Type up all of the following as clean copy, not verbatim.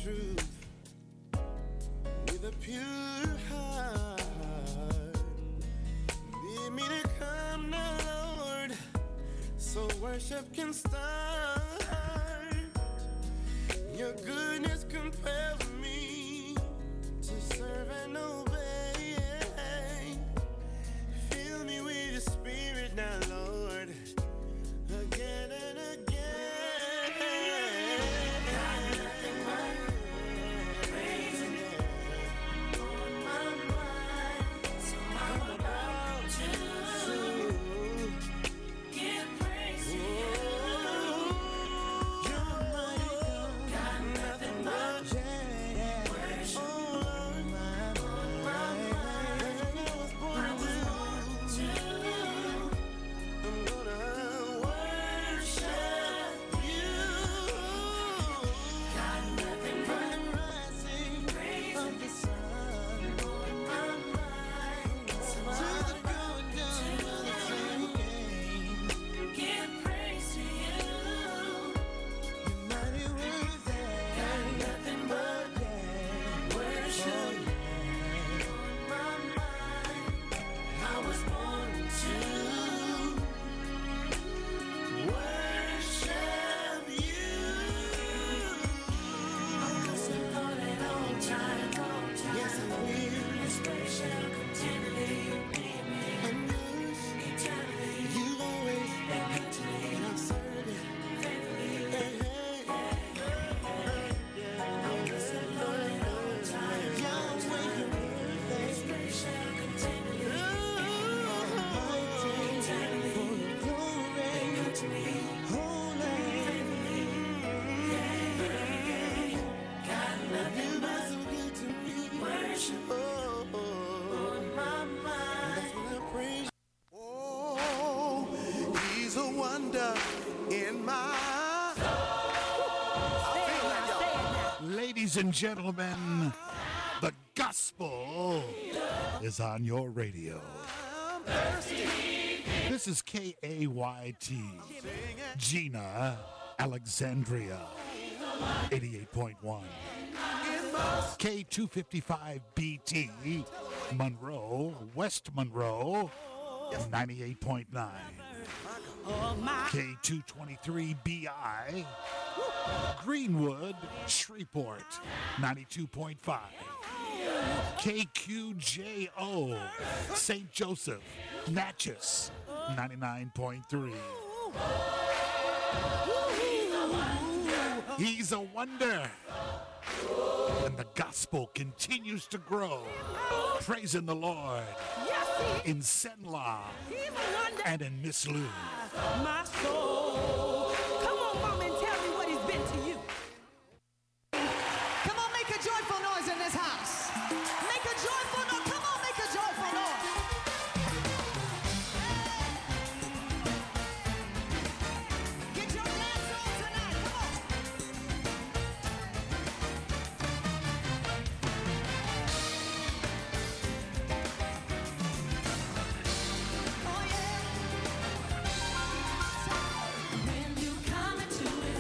truth with a pure heart. Lead me to come now, Lord, so worship can start. Your goodness compels me to serve and obey. Fill me with your spirit now, Lord, again and again. Got nothing but praising on my mind, so I'm about to give praise to you. You're mighty God. Got nothing but worship on my mind. I was born to I'm gonna worship you. Got nothing but rising of the sun on my mind. So to the going down of the same. Give praise to you. You're mighty worthy. Got nothing but worship on my mind. I was born to worship you. I'm blessing Lord at all times. Yes, I will. His praise shall continually be me. And yours eternally. You always been good to me. And I've served it faithfully. Hey, I'm blessing Lord at all times. Yahweh, you're worthy. His praise shall continually be mighty. Eternally. For your glory. Been good to me. Holy. Faithfully. Got nothing but so good to me. Worship on my mind. That's when I praise. Oh, he's a wonder in my. Ladies and gentlemen, the gospel is on your radio. This is KAYT, Gina, Alexandria, 88.1. K255BT, Monroe, West Monroe, 98.9. K223BI, Greenwood, Shreveport, 92.5. KQJO, St. Joseph, Natchez, 99.3. He's a wonder. And the gospel continues to grow. Praising the Lord in Senla and in Miss Lou. My soul. Come on, mom, and tell me what he's been to you. Come on, make a joyful noise in this house. Make a joyful noise. Come on, make a joyful noise. Get your dance on tonight. Come on. Oh, yeah. When you come into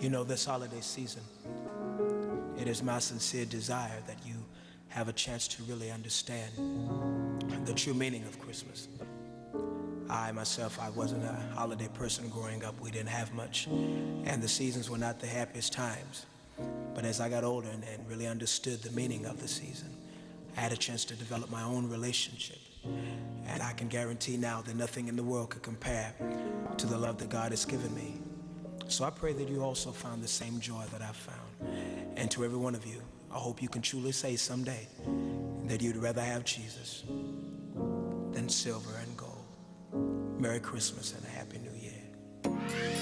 You know, this holiday season, it is my sincere desire that you have a chance to really understand the true meaning of Christmas. I myself, I wasn't a holiday person growing up. We didn't have much, and the seasons were not the happiest times. But as I got older and really understood the meaning of the season, I had a chance to develop my own relationship. And I can guarantee now that nothing in the world could compare to the love that God has given me. So I pray that you also found the same joy that I found. And to every one of you, I hope you can truly say someday that you'd rather have Jesus than silver and gold. Merry Christmas and a Happy New Year.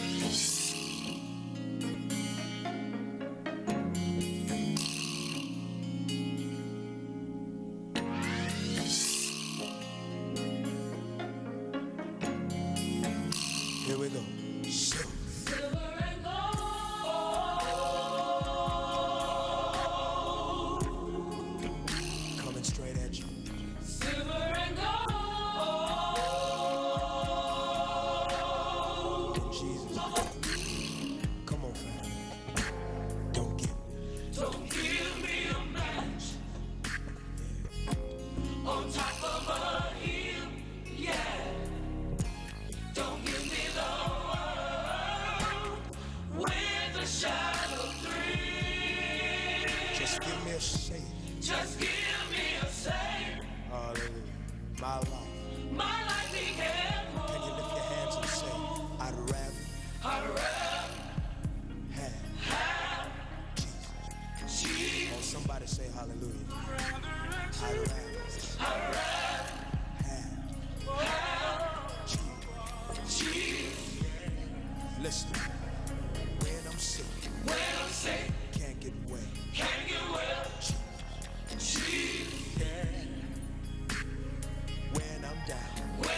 Here we go. Silver and gold. Coming straight at you. Silver and gold. Jesus. Come on, fam. Don't give me a match on top of a hill, yeah. Don't give me the world with a shadow thrill. Just give me a shake. Just give me a say. Hallelujah. My life. My life became more. Can you lift your hands and say, I'd rather have Jesus. Oh, somebody say hallelujah. I'd rather have Jesus. Listen, when I'm sick, can't get well. Jesus. When I'm down,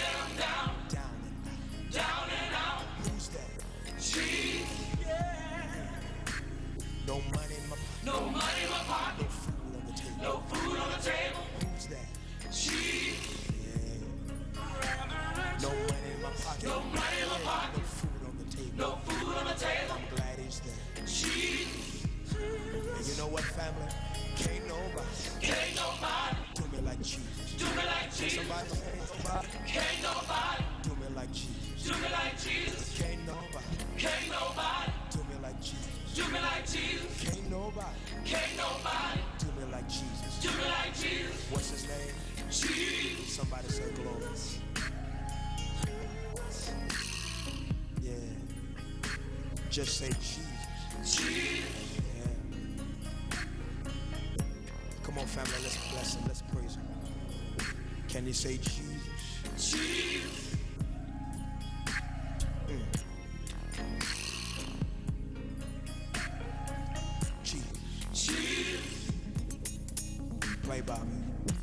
down and out. Who's that? Jesus. No money in my pocket. No food on the table. Who's that? Jesus. Yeah. No money in my pocket. No food on the table. I'm glad he's there. Jesus. And you know what, family? Can't nobody do me like Jesus. Somebody say, Can't nobody do me like Jesus. do me like Jesus. Can't nobody Can't nobody do me like Jesus. do me like Jesus. Can't nobody Can't nobody do me like Jesus. do me like Jesus. What's his name? Jesus. Somebody say glory. Yeah. Just say Jesus. Jesus. Yeah. Come on, family, let's bless him. Let's praise him. Can you say Jesus? Jesus. Jesus. Jesus. Play by me.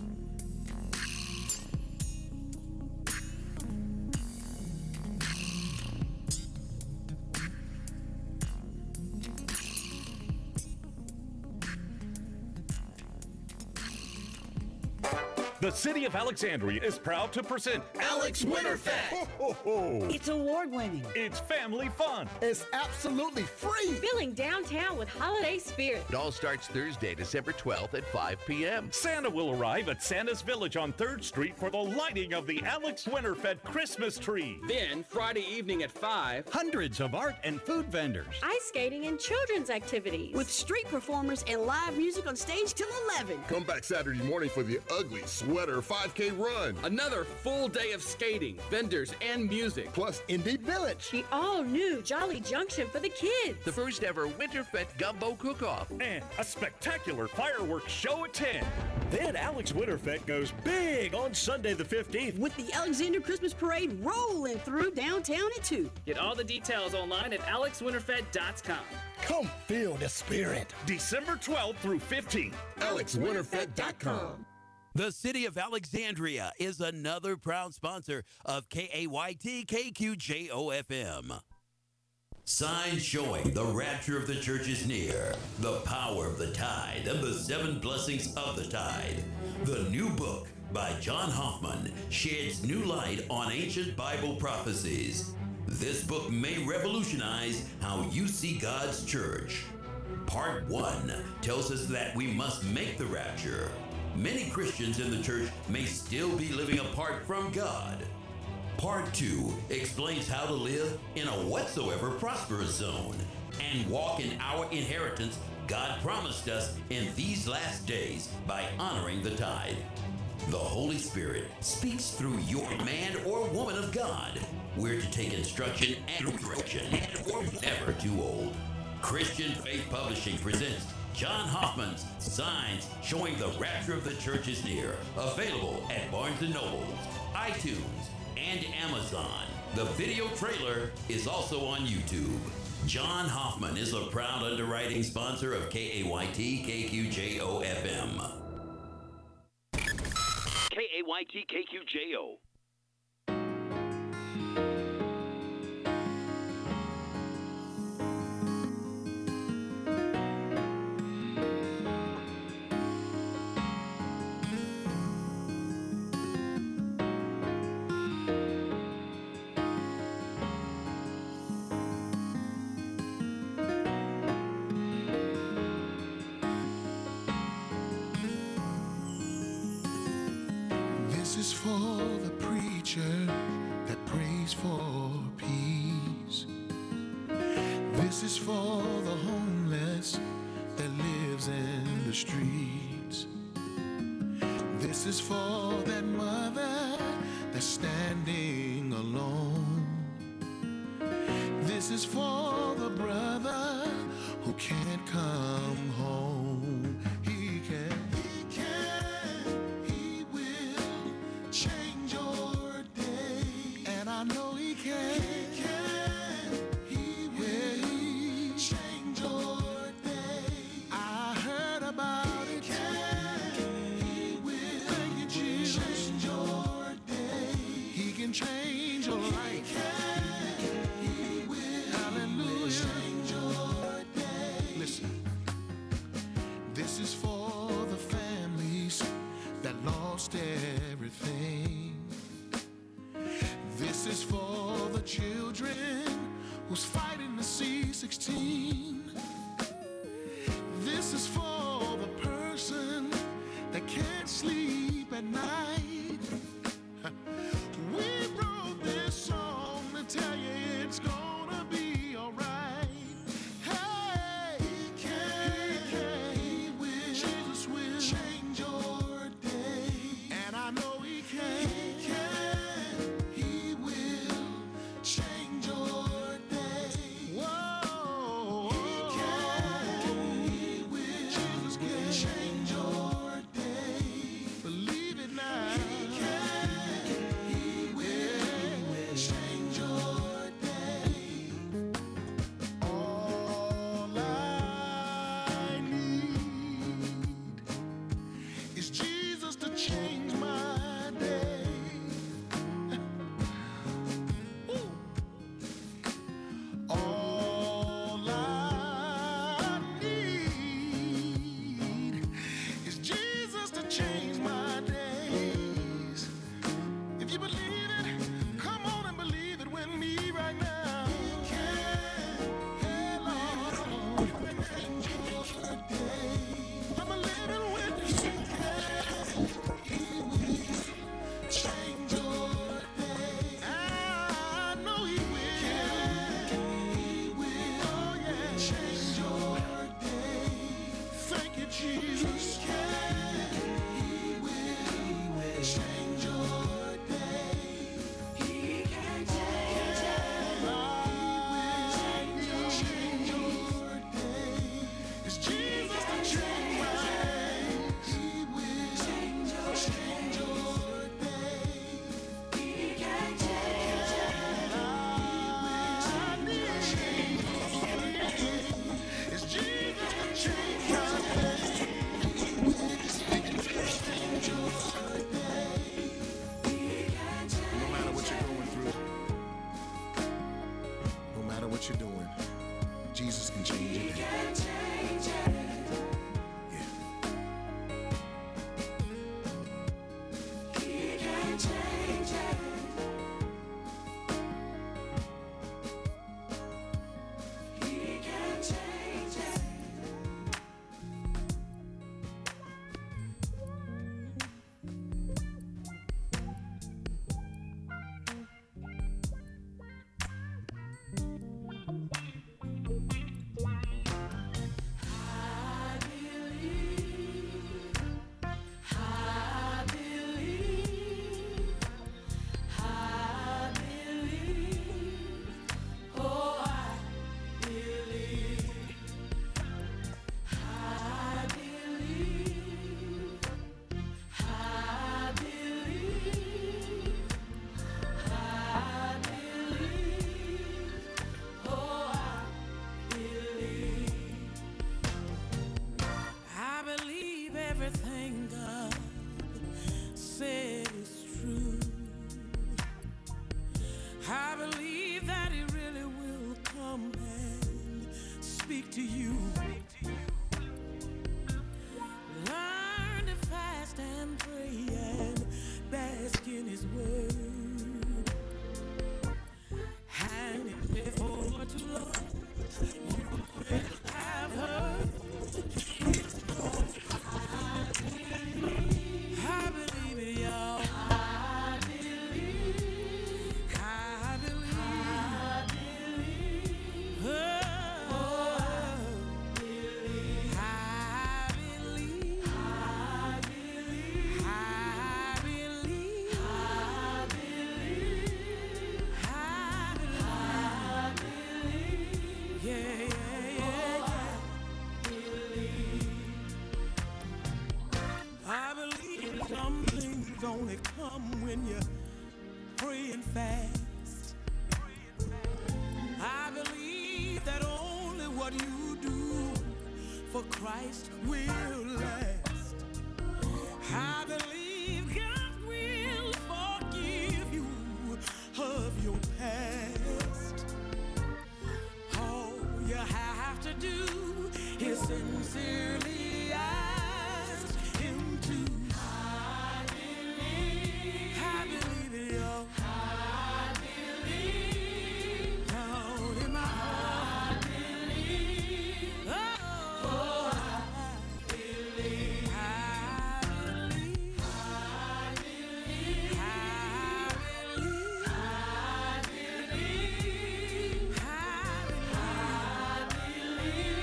The City of Alexandria is proud to present Alex Winterfest. Ho, ho, ho. It's award-winning. It's family fun. It's absolutely free. Filling downtown with holiday spirit. It all starts Thursday, December 12th at 5 p.m. Santa will arrive at Santa's Village on 3rd Street for the lighting of the Alex Winterfest Christmas tree. Then, Friday evening at 5, hundreds of art and food vendors. Ice skating and children's activities. With street performers and live music on stage till 11. Come back Saturday morning for the Ugly Sweater 5K run. Another full day of skating, vendors, and music. Plus Indie Village. The all-new Jolly Junction for the kids. The first ever Winterfest Gumbo Cook-Off. And a spectacular fireworks show at 10. Then Alex Winterfest goes big on Sunday the 15th. With the Alexander Christmas Parade rolling through downtown at 2. Get all the details online at alexwinterfest.com. Come feel the spirit. December 12th through 15th. AlexWinterfest.com. The City of Alexandria is another proud sponsor of KAYT KQJO-FM. Signs showing the rapture of the church is near, the power of the tithe, and the 7 blessings of the tithe. The new book by John Hoffman sheds new light on ancient Bible prophecies. This book may revolutionize how you see God's church. Part 1 tells us that we must make the rapture. Many Christians in the church may still be living apart from God. Part 2 explains how to live in a whatsoever prosperous zone and walk in our inheritance God promised us in these last days by honoring the tithe. The Holy Spirit speaks through your man or woman of God. We're to take instruction and correction, and we're never too old. Christian Faith Publishing presents John Hoffman's Signs Showing the Rapture of the Church is Near. Available at Barnes & Noble, iTunes, and Amazon. The video trailer is also on YouTube. John Hoffman is a proud underwriting sponsor of KAYT KQJO FM. KAYT KQJO. This is for the preacher that prays for peace. This is for the homeless that lives in the streets. This is for that mother that's standing alone. This is for the brother who can't come home. He can. Change your day, and I know he can. He will change your day. I heard about it. He will. Thank you, Jesus. Change your day. He can change your life. He will. Hallelujah. Change your day. Listen, this is for the families that lost everything. This is for the children who's fighting the C-16. This is for the person that can't sleep at night. We wrote this song to tell you it's gonna be alright. Hey, he will. Jesus will change your day, and I know he can. He will change your day. Whoa, he can. He will. Jesus can change your day. Believe it now. He can. He will change your day. All I need is Jesus to change my day. Ooh. All I need is Jesus to change my days. If you believe it, come on and believe it with me right now. Hey, Lord, change your day. I'm a living witness. He will change your day. I know he will. He will. Oh, yeah. Change your day. Thank you, Jesus. He will change your day. He can change it. He will change your day. It's Jesus to change my days. He will change your day. He can change it. I need change. It's Jesus to change my day. He will change your day. No matter what you're going through, no matter what you're doing, Jesus can change it. you. Learn to fast and pray and bask in His word. And if before too long you will have heard. I believe it, y'all. I believe. I believe. I believe. Oh, I believe. I believe. I believe. I believe. I believe. I believe. Yeah, yeah, yeah, yeah. I believe some things only come when you pray and fast. I believe that only what you do for Christ will last. I believe God will forgive you of your past. All you have to do is sincerely ask Him to. I believe it, yo. I believe. Down in my heart. I believe. Oh, I believe. I believe. I believe. I believe. I believe. I believe.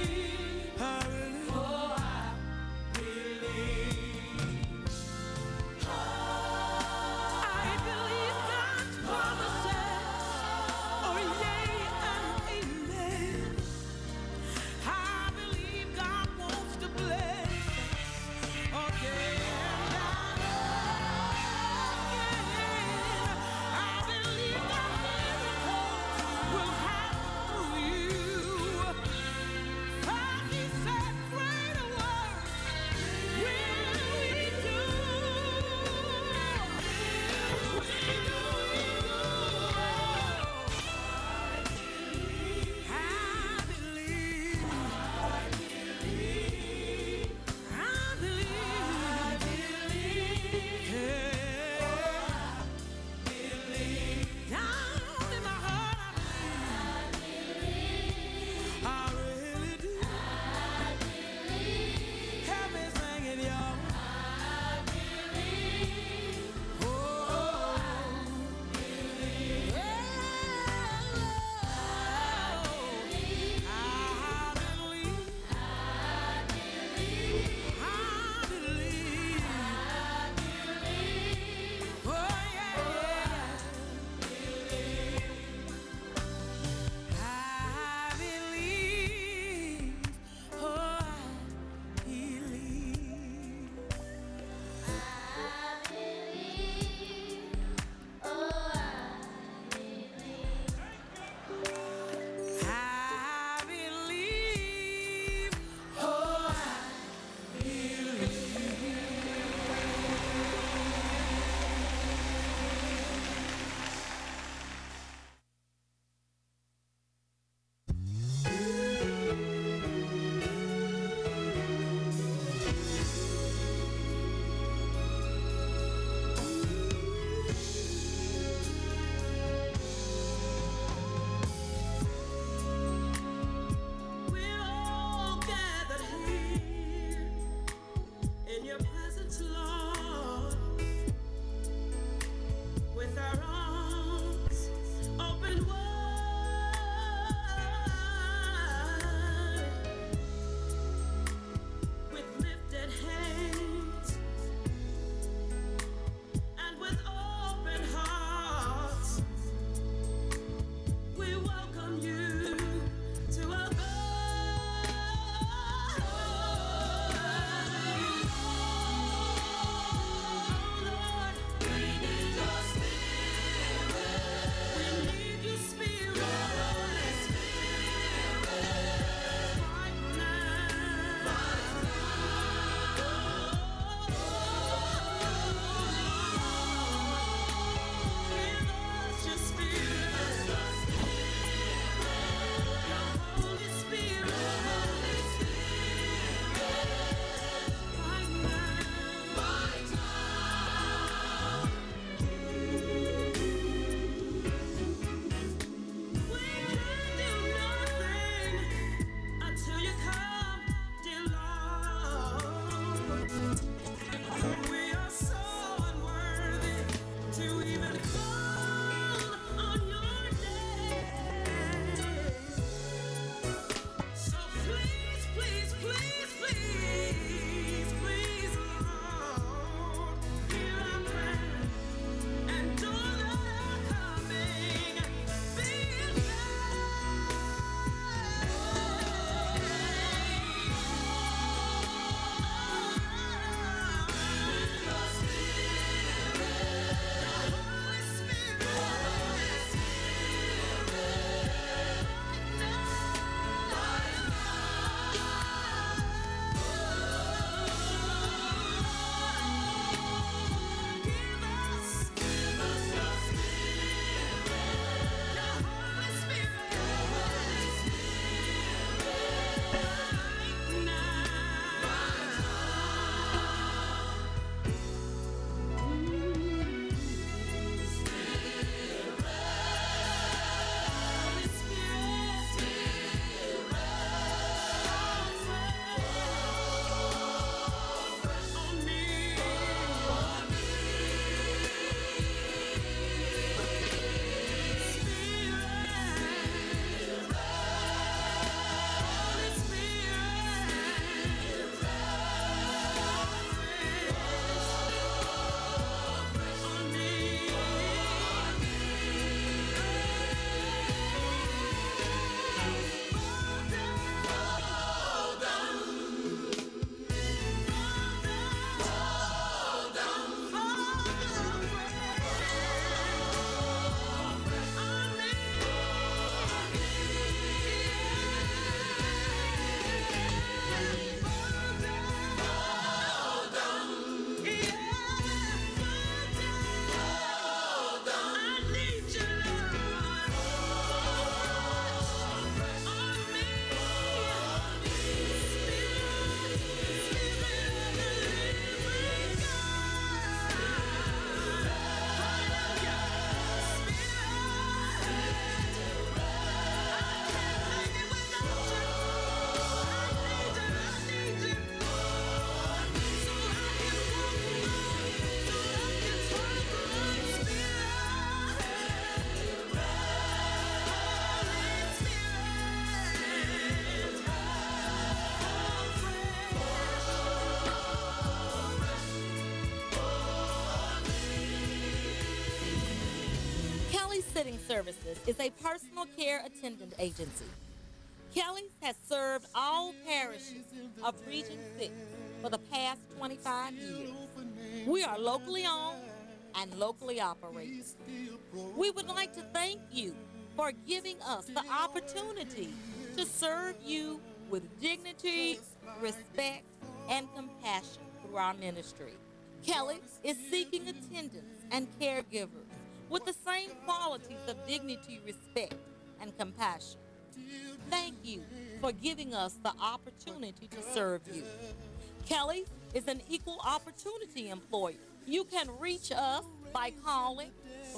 Babysitting Services is a personal care attendant agency. Kelly's has served all parishes of Region 6 for the past 25 years. We are locally owned and locally operated. We would like to thank you for giving us the opportunity to serve you with dignity, respect, and compassion through our ministry. Kelly is seeking attendants and caregivers with the same qualities of dignity, respect, and compassion. Thank you for giving us the opportunity to serve you. Kelly is an equal opportunity employer. You can reach us by calling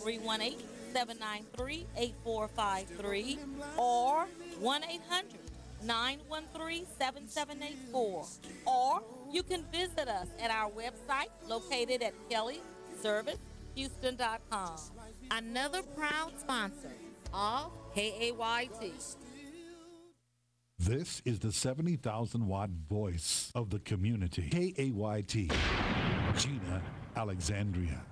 318-793-8453 or 1-800-913-7784. Or you can visit us at our website located at kellyservicehouston.com. Another proud sponsor of KAYT. This is the 70,000 watt voice of the community. KAYT, Gina Alexandria.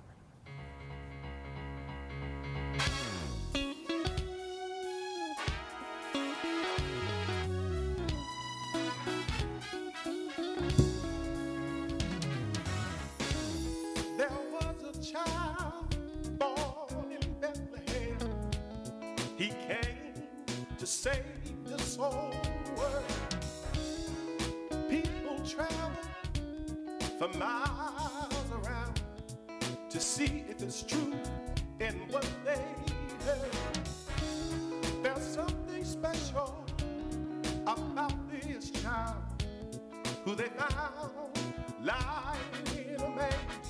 There was a child born in Bethlehem. He came to save this whole world. People travel for miles around to see if it's true in what they heard. There's something special about this child who they found lying in a manger.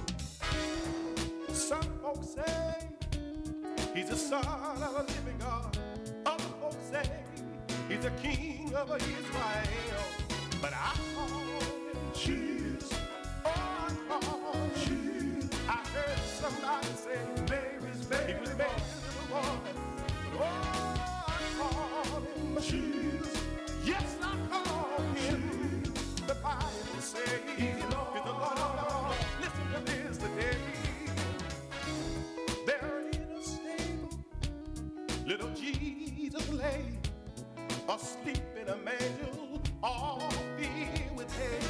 Some folks say he's the son of a living God. Other folks say he's the king of Israel. But I call him Jesus. Oh, I call him Jesus. I heard somebody say Mary's baby. He was made a little boy. But oh, I call him Jesus. Yes, I call him. The Bible says he's the Lord of Lords. Listen to this today. There in a stable, little Jesus lay, asleep in a manger, all filled with hay.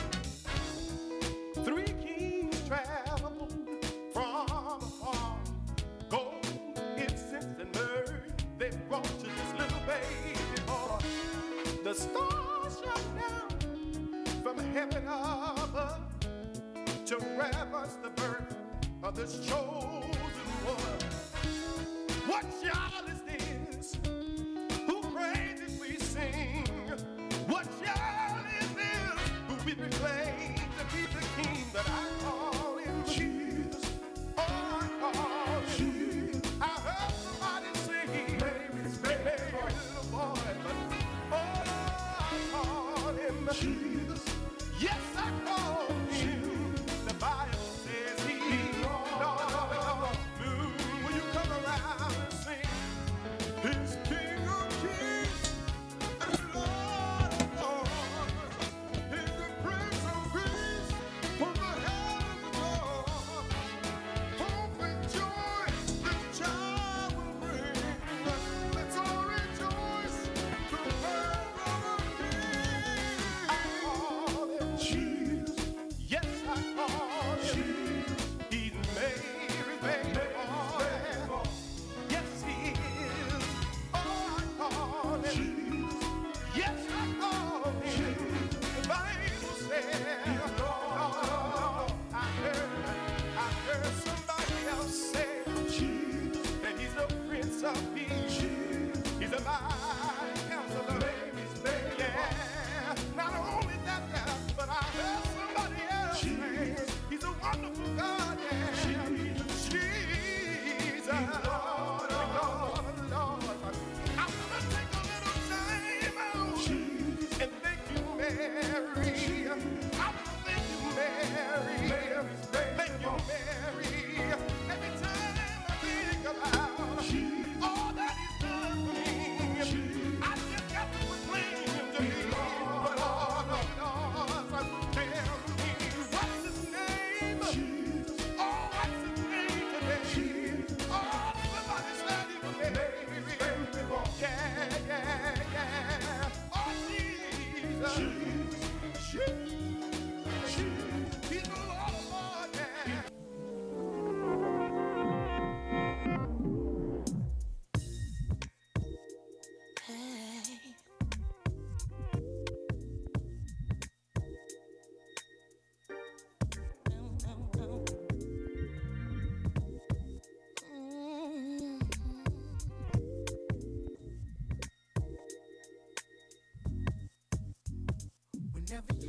3 kings traveled from afar, gold, incense, and myrrh they brought to this little baby boy. The stars shone down from heaven above to reverence the birth of this chosen one. What child is this? Who praises we sing? What child is this? Who we proclaim to be the king? That I call him Jesus. Oh, I call him Jesus. I heard somebody sing, Mary's baby, little boy. But oh, I call him Jesus. Yes, I call him. The Bible says he's Lord. Will you come around and sing? He's King of Kings and Lord of Lords. He's the Prince of Peace from the heavens above. Hope and joy this child will bring. Let's all rejoice, the birth of a King. I call him Jesus. Yes, Whenever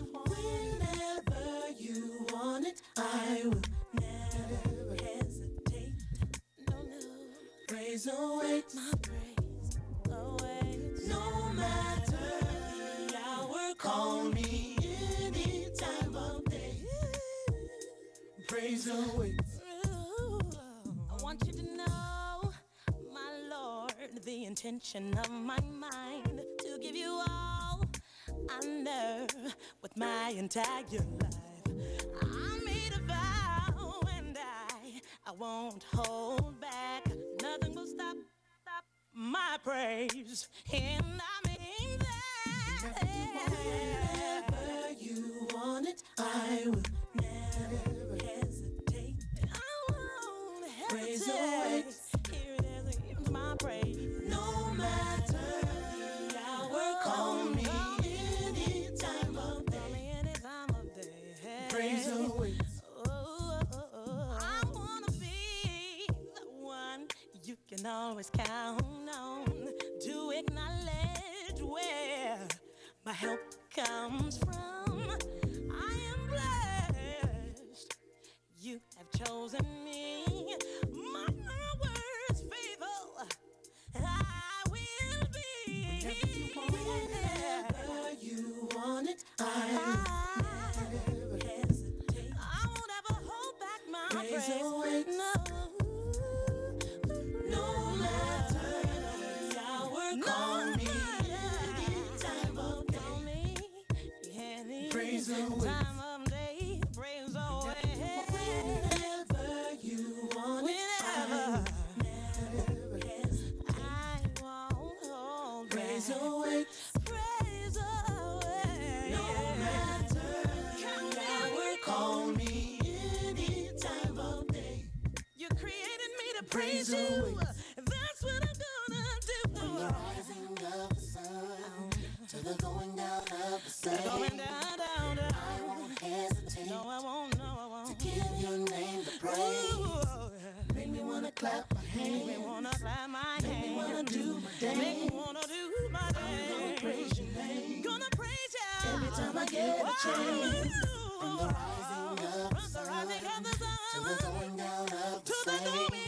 you want it, I will never hesitate. No, praise awaits. My praise awaits. No matter the hour, call me any time of day. Praise awaits. I want you to know, my Lord, the intention of my mind to give you all I know with my entire life. I made a vow and I won't hold back. Nothing will stop my praise. And I mean that. Whenever you want it, I will never hesitate. I won't hesitate. Praise awaits. Here it is, here's my praise. No matter the hour, call me. Praise awaits. I wanna be the one you can always count on to acknowledge where my help comes from. I am blessed. You have chosen me. My word's faithful. I will be. Whenever you want it, I praise awaits. No matter the hour, call me any time of day. Praise awaits. Time of day, praise awaits. Whenever you want it, I never hesitate. I won't hold back. Praise awaits. Praise awaits. No matter the hour, call me. Praise you. That's what I'm gonna do. From the rising of the sun to the going down of the sun. Going down, down, down. I won't hesitate. No, I won't. No, I won't. To give your name the praise. Ooh. Make me wanna clap my hands. Make me wanna clap my hands. Make me wanna do my dance. Make me wanna do my dance. I'm gonna praise your name. Gonna praise you. Every time I get a chance. From the rising of the sun to the going down of the sun.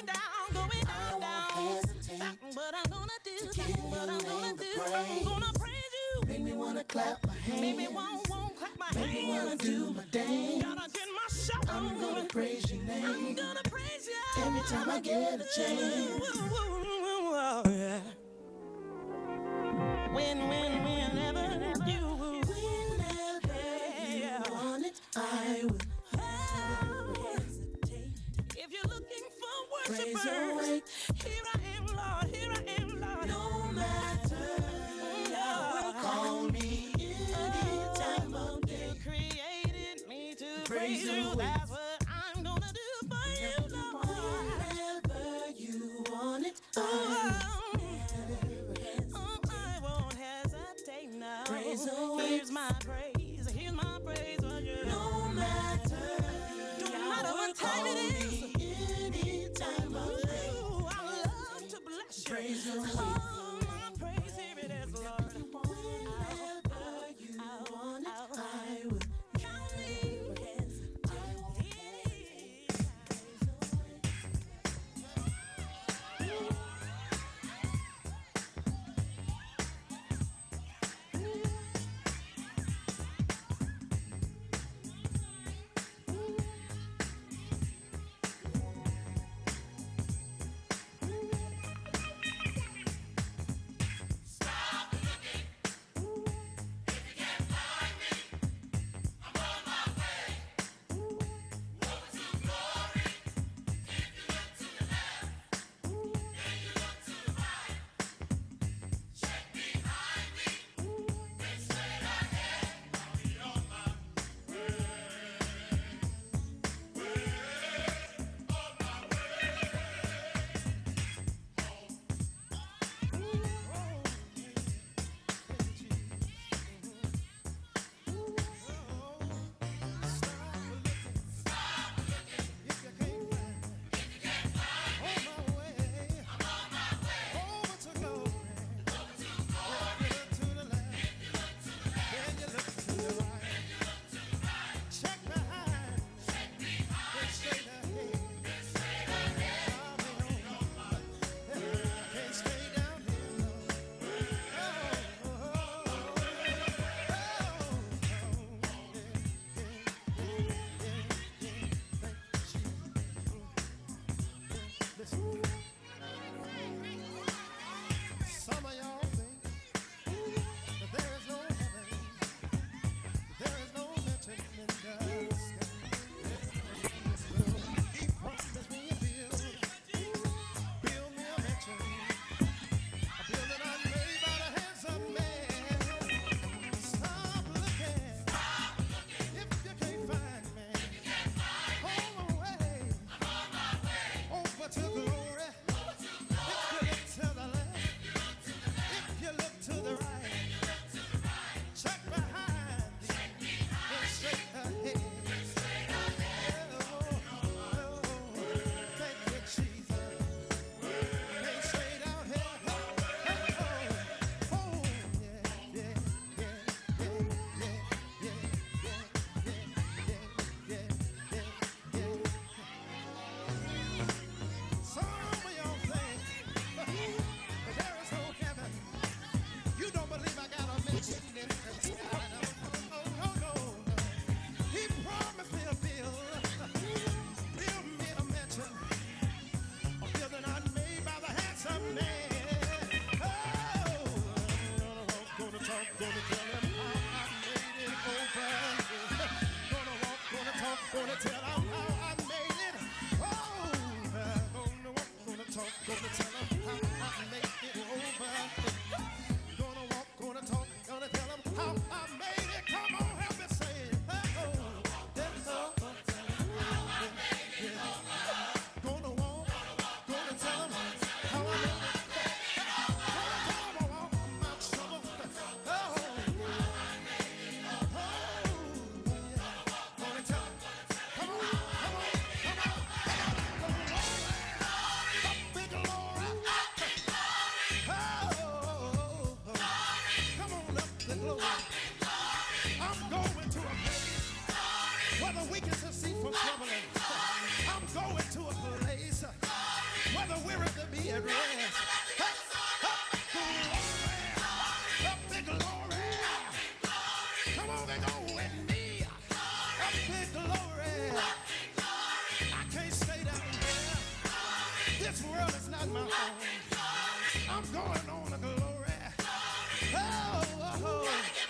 What I'm gonna do, what I'm gonna do, I'm gonna praise you. Make me wanna clap my hands. Make me won't clap my hands. Make me wanna do my dance. Gotta get my shout. I'm gonna praise your name. I'm gonna praise you. Every time I get a chance. Whenever you want it, I will never hesitate. If you're looking for worshipers, here I am, Lord. Here I am, Lord. No matter the hour, call me any time of day. You created me to praise you. That's what I'm gonna do for you, Lord. Whenever you want it, I won't hesitate now. Praise here's my praise. Here's my praise for you. No matter what time it is. Praise the Lord. Oh, my praise, here it is, Lord. Whenever you want it, I will never hesitate. I'm going to a place where the weak is cease from troubling. I'm going to a place where the weary to be at rest. Up big glory. Come on and go with me. Up big glory. I can't stay down here. This world is not my home. I'm going on to glory. Oh.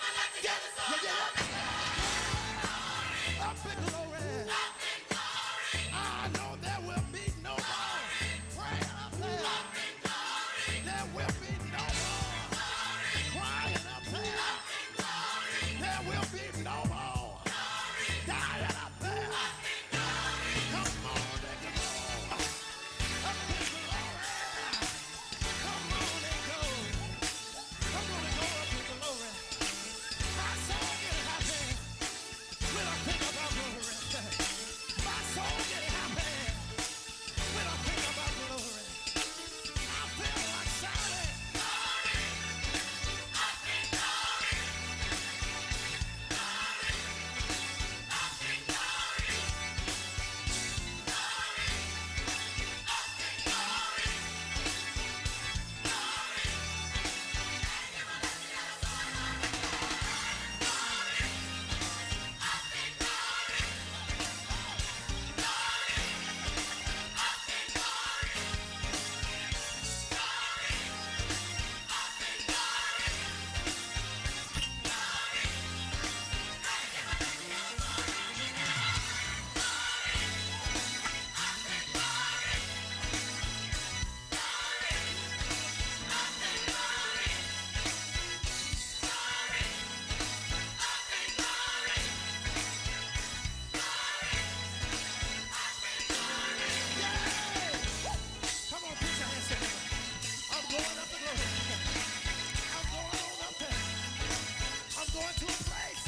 Up in glory. I know there will be no more praying up there. There will be no more crying up there. There will be no more dying up there. Come on and go. Up in glory. Come on and go. I'm gonna go up in glory. My soul get happy when I think about glory. My soul get happy when I think about glory. I feel like shouting. Come on, put your hands together. I'm going up the glory. I'm going on up there. I'm going to a place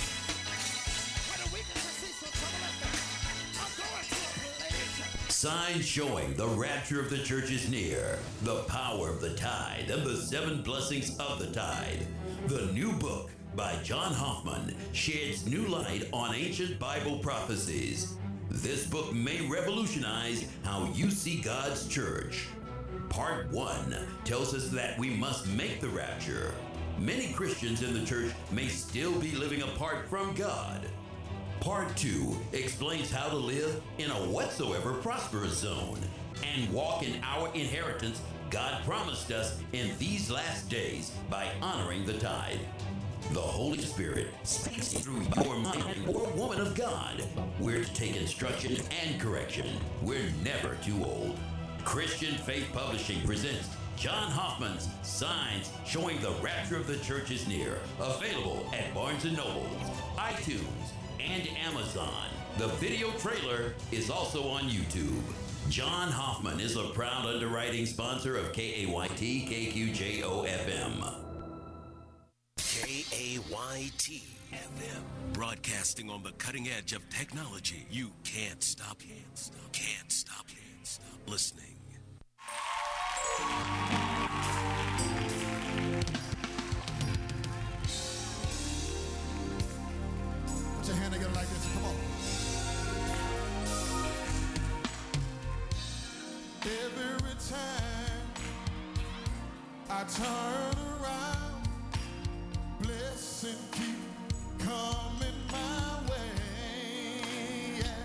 where the weak can see some trouble up there. I'm going to a place. Signs showing the rapture of the church is near, the power of the tide, and the 7 blessings of the tide. The new book by John Hoffman sheds new light on ancient Bible prophecies. This book may revolutionize how you see God's church. Part 1 tells us that we must make the rapture. Many Christians in the church may still be living apart from God. Part 2 explains how to live in a whatsoever prosperous zone and walk in our inheritance God promised us in these last days by honoring the tithe. The Holy Spirit speaks through your mind or woman of God. We're to take instruction and correction. We're never too old. Christian Faith Publishing presents John Hoffman's Signs Showing the Rapture of the Church is Near. Available at Barnes & Noble, iTunes, and Amazon. The video trailer is also on YouTube. John Hoffman is a proud underwriting sponsor of KAYT KQJO-FM. KAYT FM, broadcasting on the cutting edge of technology. You can't stop listening. Put your hand together like this. Come on. Every time I turn around, blessing keep coming my way. Yeah.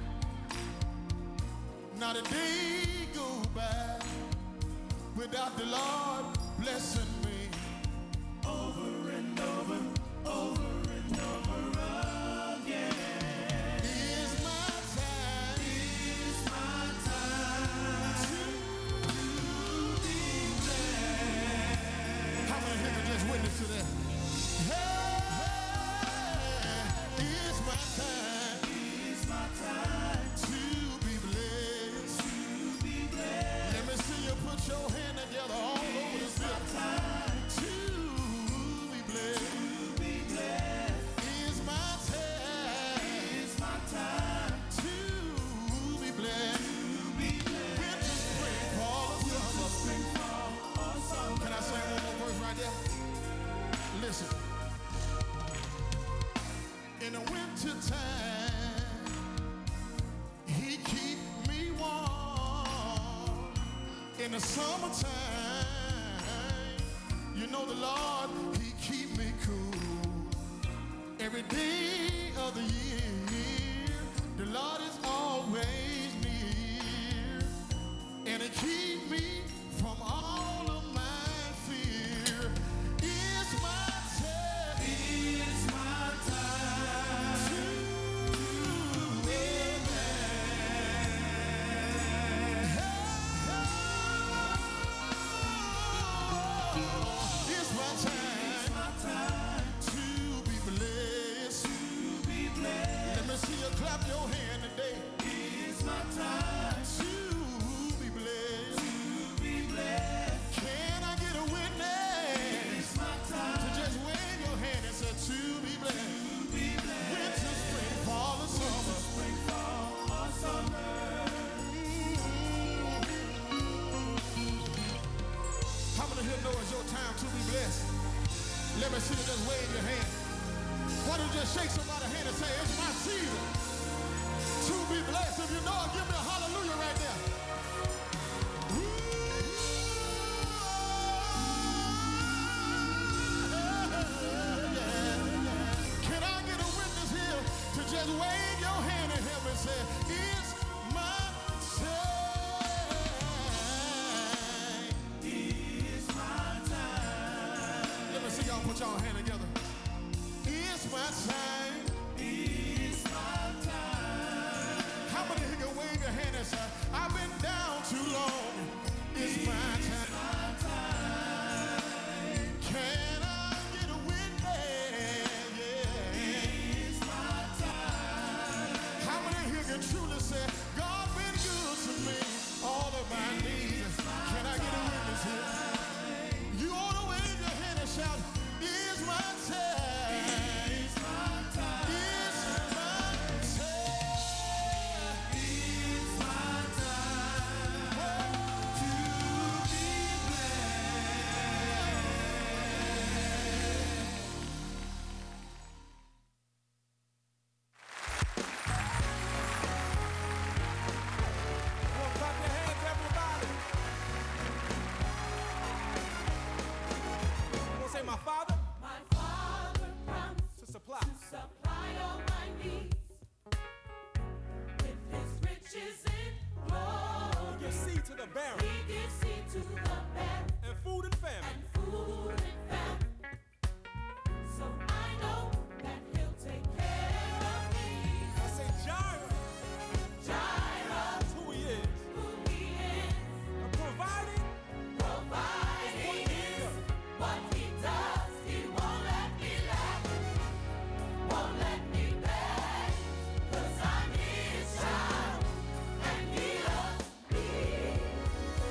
Not a day go by without the Lord blessing me. Over and over, over and over again. It's my time. It's my time to be blessed. How many here can just witness to that? Hey, it's my time. It's my time to be blessed. To be blessed. Let me see you put your hand together all over this building. wintertime, he keep me warm. In the summertime, you know the Lord, he keep me cool. Every day of the year, the Lord is always near. And he keep me from all of my fear. It's my time. It's my time to be blessed. It's my time to be blessed. Let me see you clap your hand today. It's my time to be blessed. Can I get a witness? It's my time to just wave your hand and say to be blessed. Winter, spring, fall, or summer. How many here know it's your time to be blessed? Let me see you just wave your hand. Why don't you just shake somebody's hand and say, it's my season to be blessed. If you know it, give me a hallelujah right there. Can I get a witness here to just wave your hand at him and say, it's my time. It's my time. Let me see y'all put y'all hand together. It's my time. It's my time. How many here can wave your hand and say, I've been down too long. It's my time. Can I get a witness? Yeah. It's my time. How many here can truly say, God been good to me all of my needs? Can I get a witness here? You ought to wave your hand and shout, it's my time. It's my time. It's my time. It's my time to be blessed. Clap your hands, everybody. We'll say, my Father. My Father promised To supply. all my needs with his riches in glory. Give seed to the barren He gives seed to the barren and food and famine. and food and famine. So I know that he'll take care of me. I say, Jireh, Jireh, that's who he is. who he is, And providing providing is what he does. He won't let me lack, won't let me beg, 'cause I'm his child and he loves me.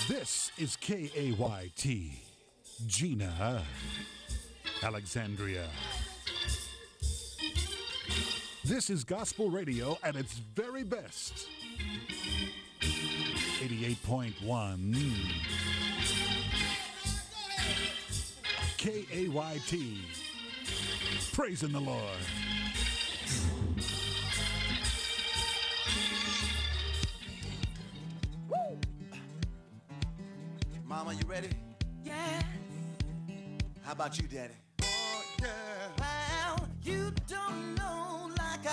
This is KAYT, Gina, Alexandria. This is gospel radio at its very best. 88.1 KAYT. Praising the Lord. Woo! Mama, you ready? Yeah. How about you, Daddy? Oh, yeah. Well, you don't